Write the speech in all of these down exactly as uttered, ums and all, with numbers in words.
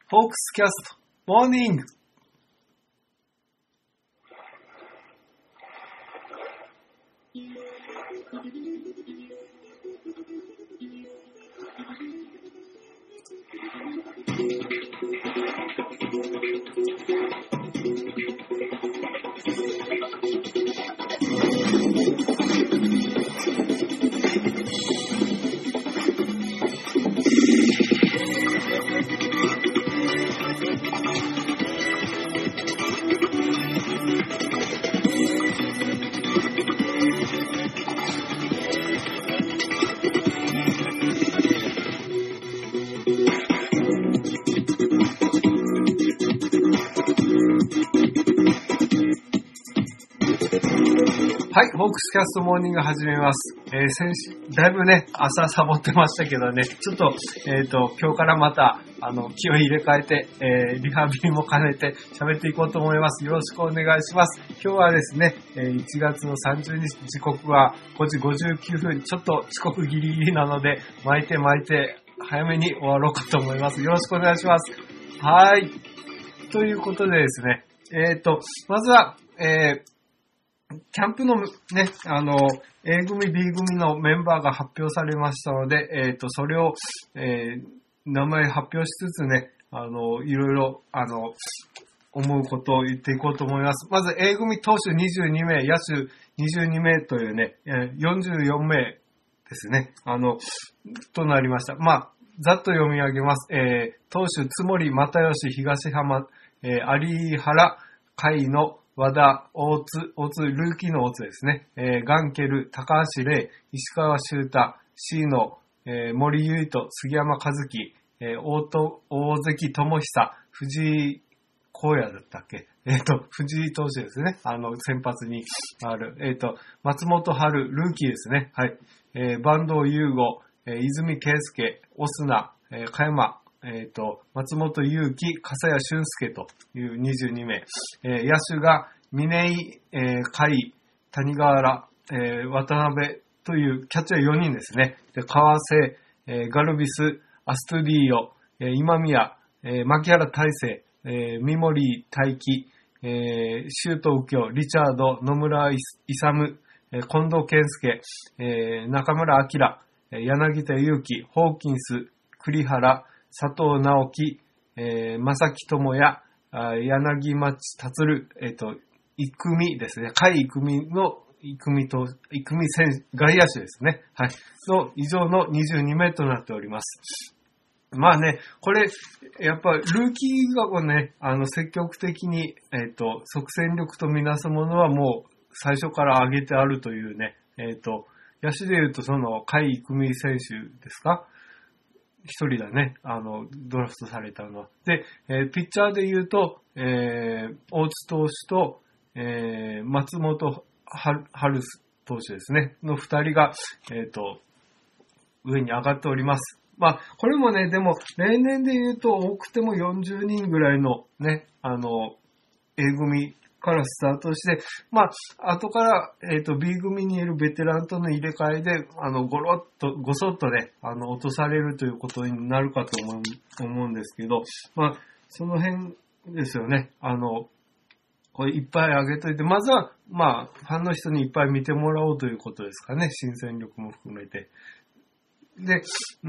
フォークスキャストモーニング。はい、フォークスキャストモーニング始めます。えー、先週、だいぶね、朝サボってましたけどね、ちょっと、えっと、今日からまた、あの、気を入れ替えて、えー、リハビリも兼ねて喋っていこうと思います。よろしくお願いします。今日はですね、いちがつのさんじゅうにち、時刻はごじごじゅうきゅうふん、ちょっと遅刻ギリギリなので、巻いて巻いて、早めに終わろうかと思います。よろしくお願いします。はい。ということでですね、えっと、まずは、えー、キャンプのね、あの、A 組、B 組のメンバーが発表されましたので、えっと、それを、えー、名前発表しつつね、あの、いろいろ、あの、思うことを言っていこうと思います。まず A 組投手にじゅうにめい、野手にじゅうにめいというね、よんじゅうよんめいですね、あの、となりました。まあ、ざっと読み上げます。えー、投手、津森、又吉、東浜、えー、有原、甲斐野、和田、大津、大津、ルーキーの大津ですね。えー、ガンケル、高橋玲、石川修太、椎野、えー、森唯斗、杉山和樹、えー、大と、大関智久、藤井荒野だったっけえっ、ー、と、藤井投手ですね。あの、先発にある。えっ、ー、と、松本春、ルーキーですね。はい。えー、坂東優吾、えー、泉圭介、オスナ、えー、加山、えっ、ー、と、松本祐樹、笠谷俊介というにじゅうにめい。えー、野手が、峰井、えー、甲斐、谷川原、えー、渡辺というキャッチャーよにんですね。で、川瀬、えー、ガルビス、アストゥディーヨ、えー、今宮、えー、牧原大成、えー、三森大輝、えー、周東右京、リチャード、野村勇、えー、近藤健介、えー、中村明、えー、柳田悠樹、ホーキンス、栗原、佐藤直樹、えー、正木智也、柳町達、えっ、ー、と、育美ですね。甲斐育美の育美と、育美選手、外野手ですね。はい。の以上のにじゅうにめいとなっております。まあね、これ、やっぱルーキーがね、あの、積極的に、えっ、ー、と、即戦力とみなすものはもう最初から上げてあるというね、えっ、ー、と、野手で言うとその、甲斐育美選手ですか？一人だね、あの、ドラフトされたのは。で、えー、ピッチャーで言うと、えー、大津投手と、えー、松本春投手ですね、の二人が、えっと、上に上がっております。まあ、これもね、でも、例年で言うと、多くてもよんじゅうにんぐらいのね、あの、A 組からスタートして、まあ、後から、えっと、B 組にいるベテランとの入れ替えで、あの、ごろっと、ごそっとね、あの、落とされるということになるかと思う、思うんですけど、まあ、その辺ですよね。あの、これいっぱいあげといて、まずは、まあ、ファンの人にいっぱい見てもらおうということですかね。新戦力も含めて。で、うん、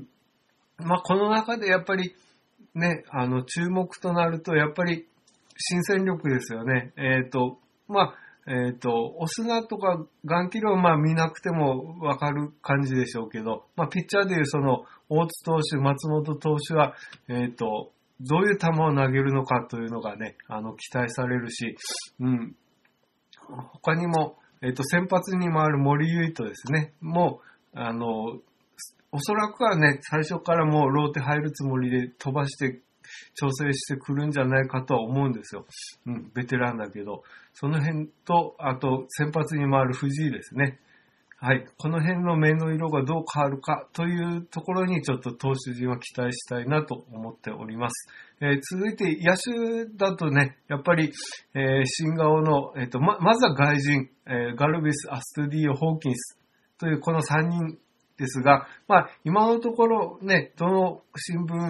まあ、この中でやっぱり、ね、あの、注目となると、やっぱり、新戦力ですよね。えっと、まあ、えっと、オスナとかガンキルはまあ見なくてもわかる感じでしょうけど、まあ、ピッチャーでいうその、大津投手、松本投手は、えっと、どういう球を投げるのかというのがね、あの、期待されるし、うん。他にも、えっと、先発に回る森唯斗ですね。もう、あの、おそらくはね、最初からもうローテ入るつもりで飛ばして調整してくるんじゃないかとは思うんですよ。うん、ベテランだけど。その辺と、あと、先発に回る藤井ですね。はい。この辺の目の色がどう変わるかというところにちょっと投手陣は期待したいなと思っております。えー、続いて野手だとね、やっぱり、えー、新顔の、えっと、ま、まずは外人、えー、ガルビス、アストゥディーヨ、ホーキンスというこのさんにんですが、まあ、今のところね、どの新聞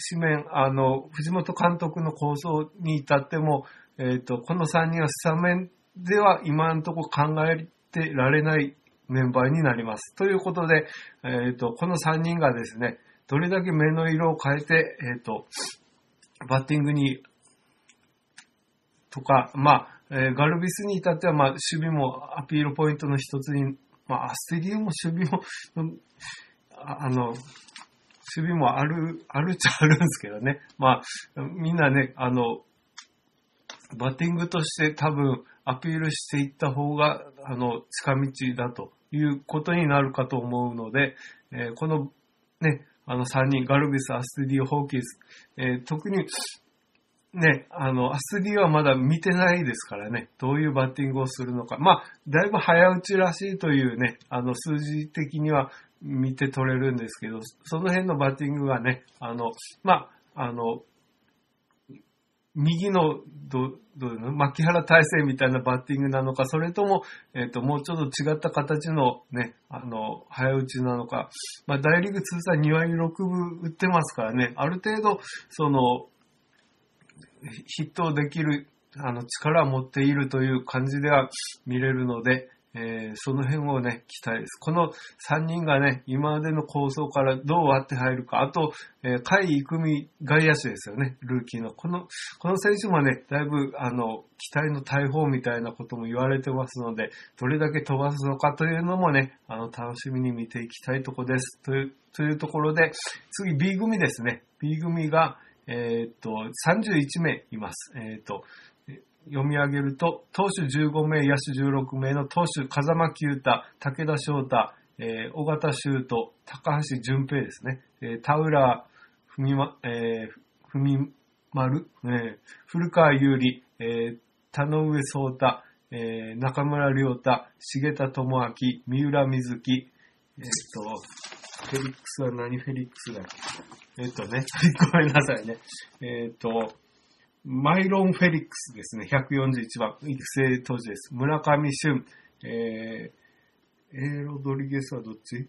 紙面、あの、藤本監督の構想に至っても、えっと、このさんにんはスタメンでは今のところ考えてられないメンバーになります。ということで、えっと、このさんにんがですね、どれだけ目の色を変えて、えっと、バッティングに、とか、まあ、えーガルビスに至っては、まあ、守備もアピールポイントの一つに、まあ、アステリオも守備も、ああの、守備もある、あるっちゃあるんですけどね。まあ、みんなね、あの、バッティングとして多分アピールしていった方が、あの、近道だということになるかと思うので、えーこのね、あのさんにん、ガルビス、アステリオ、ホーキンス、えー特にね、あの、アスリーはまだ見てないですからね、どういうバッティングをするのか。まあ、だいぶ早打ちらしいというね、あの、数字的には見て取れるんですけど、その辺のバッティングがね、あの、まあ、あの、右の、ど、どういうの牧原大成みたいなバッティングなのか、それとも、えっと、もうちょっと違った形のね、あの、早打ちなのか。まあ、大リーグ通算に割ろくぶ打ってますからね、ある程度、その、ヒットをできるあの力を持っているという感じでは見れるので、えー、その辺をね、期待です。このさんにんがね、今までの構想からどう割って入るか、あと、えー、甲斐育美外野手ですよね、ルーキーの。この、この選手もね、だいぶ、あの、期待の大砲みたいなことも言われてますので、どれだけ飛ばすのかというのもね、あの、楽しみに見ていきたいところです。という、というところで、次 B 組ですね。B 組が、えーっと、さんじゅういちめいいます。えーっと、読み上げると、投手じゅうごめい、野手じゅうろくめいの投手、風間球太、武田翔太、えー、尾形修斗、高橋純平ですね。えー、田浦文ま、えー、文丸、えー、古川優里、えー、田上壮太、えー、中村亮太、重田智明、三浦瑞希、えーっと、フェリックスは何フェリックスだっけえっとね、ごめんなさいね。えっと、マイロン・フェリックスですね。ひゃくよんじゅういちばん、育成投手です。村上俊、えー、えー、ロドリゲスはどっち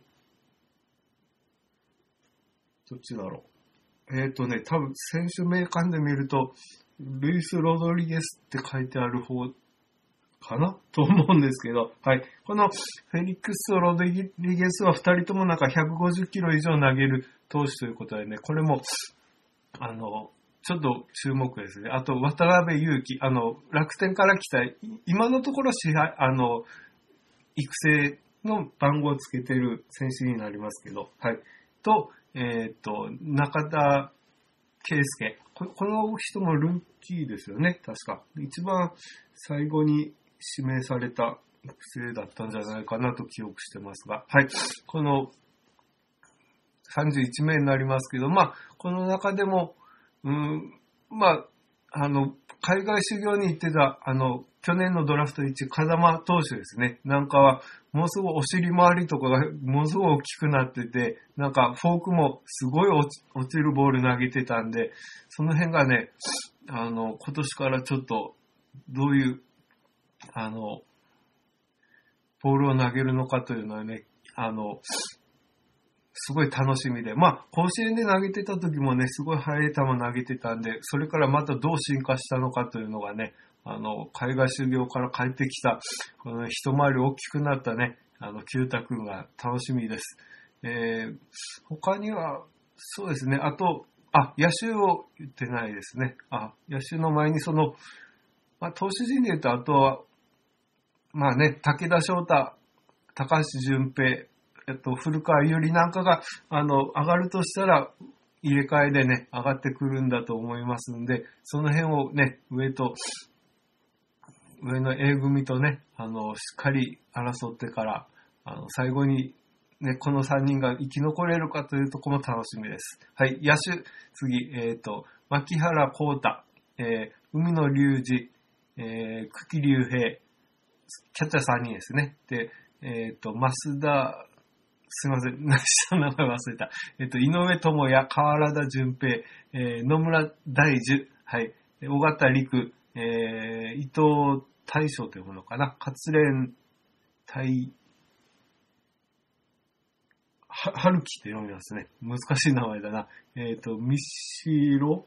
どっちだろう。えっとね、多分選手名鑑で見ると、ルイス・ロドリゲスって書いてある方かなと思うんですけど、はい。このフェリックスとロドリゲスはふたりともなんかひゃくごじゅっキロ以上投げる投手ということでね、これも、あの、ちょっと注目ですね。あと、渡辺裕樹、あの、楽天から来た、今のところ支配、あの、育成の番号をつけてる選手になりますけど、はい。と、えっと、中田圭介。ここの人もルーキーですよね、確か。一番最後に指名された育成だったんじゃないかなと記憶してますが、はい。このさんじゅういちめいになりますけど、まあ、この中でも、うん、まあ、あの、海外修行に行ってた、あの、去年のドラフトいち、風間投手ですね。なんかは、ものすごいお尻周りとかがものすごい大きくなってて、なんかフォークもすごい落ち、落ちるボール投げてたんで、その辺がね、あの、今年からちょっと、どういう、あの、ボールを投げるのかというのはね、あの、すごい楽しみで。まあ、甲子園で投げてた時もね、すごい速い球投げてたんで、それからまたどう進化したのかというのがね、あの、海外修行から帰ってきた、この一回り大きくなったね、あの、九太くんが楽しみです。えー、他には、そうですね、あと、あ、野手を言ってないですね。あ、野手の前にその、まあ、投手陣で言うと、あとは、まあね、武田翔太、高橋純平、えっと、古川優里なんかが、あの、上がるとしたら、入れ替えでね、上がってくるんだと思いますんで、その辺をね、上と、上の A 組とね、あの、しっかり争ってから、あの、最後に、ね、このさんにんが生き残れるかというところも楽しみです。はい、野手、次、えっと、牧原幸太、えー、海野隆二、えー、久喜竜平、キャッチャーさんにんですね。で、えっと、増田、すいません。下の名前忘れた。えっと、井上智也、河原田純平、えー、野村大樹、はい、尾形陸、えー、伊藤大将というものかな。勝連大、 は、はるきって読みますね。難しい名前だな。えっ、ー、と、みしろ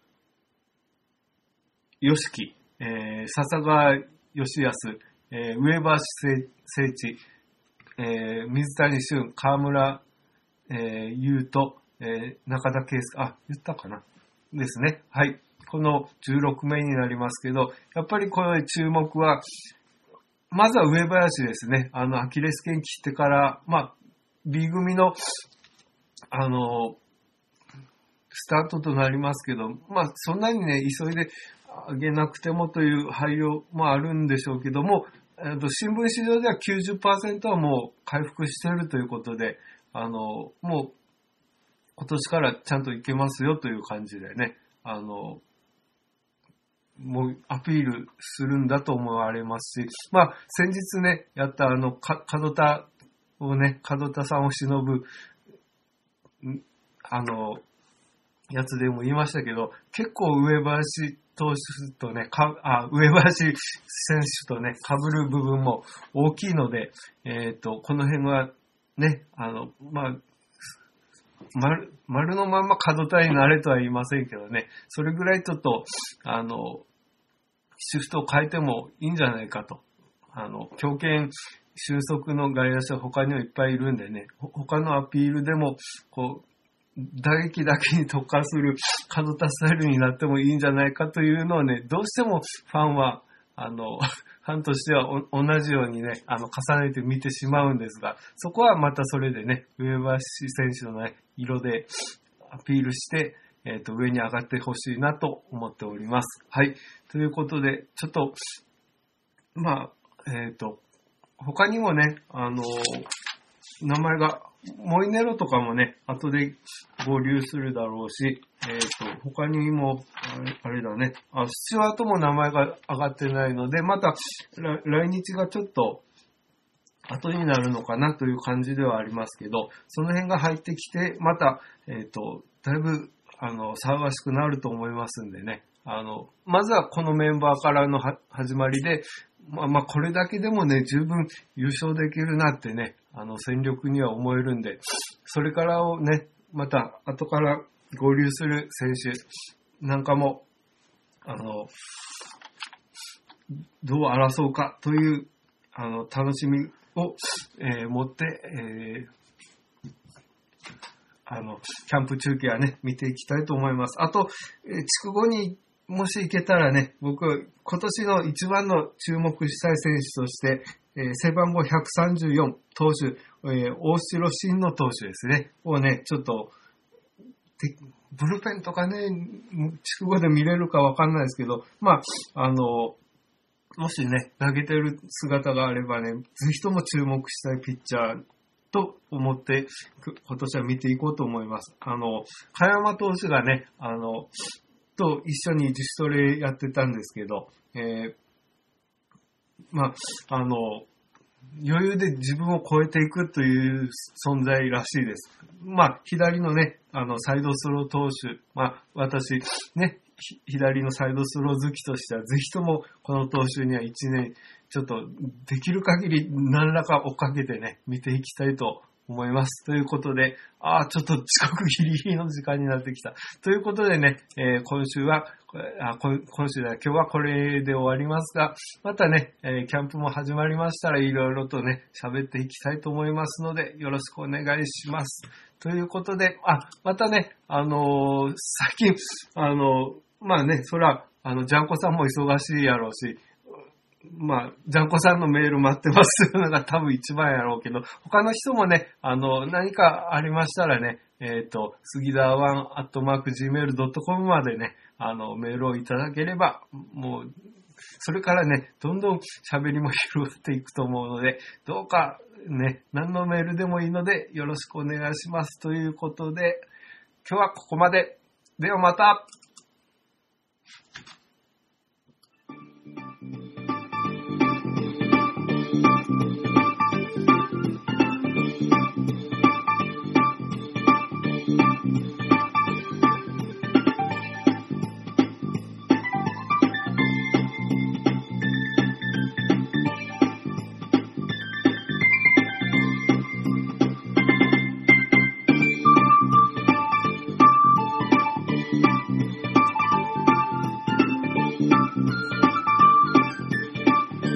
よしき、えー、笹川よしやす、えー、上橋聖地、えー、水谷俊、河村、えー、優斗、えー、中田圭介、あ、言ったかなですね。はい。このじゅうろくめいになりますけど、やっぱりこの注目は、まずは上林ですね。あの、アキレス腱切ってから、まあ、B 組の、あの、スタートとなりますけど、まあ、そんなにね、急いで上げなくてもという配慮もあるんでしょうけども、えーと、新聞市場では きゅうじゅっパーセント はもう回復しているということで、あの、もう、今年からちゃんといけますよという感じでね、あの、もうアピールするんだと思われますし、まあ、先日ね、やったあの、か、門田をね、門田さんを忍ぶ、あの、やつでも言いましたけど、結構上林投手とね、か、あ、上林選手とね、被る部分も大きいので、えっと、この辺はね、あの、まあ、丸、丸のまんま角田になれとは言いませんけどね、それぐらいちょっと、あの、シフトを変えてもいいんじゃないかと。あの、強肩収束の外野手は他にはいっぱいいるんでね、他のアピールでも、こう、打撃だけに特化する角田スタイルになってもいいんじゃないかというのをね、どうしてもファンは、あの、ファンとしては同じようにね、あの、重ねて見てしまうんですが、そこはまたそれでね、上橋選手のね、色でアピールして、えっと、上に上がってほしいなと思っております。はい。ということで、ちょっと、まあ、えっと、他にもね、あの、名前が、モイネロとかもね、後で合流するだろうし、えっと、他にも、あれ、あれだね、あ、スチュワートも名前が上がってないので、また、来日がちょっと、後になるのかなという感じではありますけど、その辺が入ってきて、また、えっと、だいぶ、あの、騒がしくなると思いますんでね。あの、まずはこのメンバーからのは始まりで、まあ、まあ、これだけでもね、十分優勝できるなってね、あの、戦力には思えるんで、それからをね、また後から合流する選手なんかも、あの、どう争うかという、あの、楽しみを、えー、持って、えーあの、キャンプ中継はね、見ていきたいと思います。あと、えー、筑後にもし行けたらね、僕、今年の一番の注目したい選手として、えー、背番号ひゃくさんじゅうよん投手、えー、大城真の投手ですね、をね、ちょっと、ブルペンとかね、筑後で見れるかわかんないですけど、まあ、あの、もしね、投げてる姿があればね、ぜひとも注目したいピッチャー、と思って今年は見ていこうと思います。あの、香山投手がね、あの、と一緒に自主トレやってたんですけど、えー、まあ、あの、余裕で自分を超えていくという存在らしいです。まあ、左のね、あの、サイドスロー投手、まあ、私、ね、左のサイドスロー好きとしては、ぜひともこの投手にはいちねん、ちょっとできる限り何らか追っかけてね、見ていきたいと思います。ということで、ああ、ちょっと遅刻ギリギリの時間になってきた。ということでね、えー、今週は、あ今週だ、今日はこれで終わりますが、またね、えー、キャンプも始まりましたらいろいろとね、喋っていきたいと思いますので、よろしくお願いします。ということで、あ、またね、あのー、最近、あのー、まあね、そら、あの、ジャンコさんも忙しいやろうし、まあ、ジャンコさんのメール待ってますというのが多分一番やろうけど、他の人もね、あの、何かありましたらね、えっと、杉田ワンアットマークジーメールドットコム までね、あの、メールをいただければ、もう、それからね、どんどん喋りも広がっていくと思うので、どうかね、何のメールでもいいので、よろしくお願いします。ということで、今日はここまで。ではまた。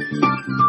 す。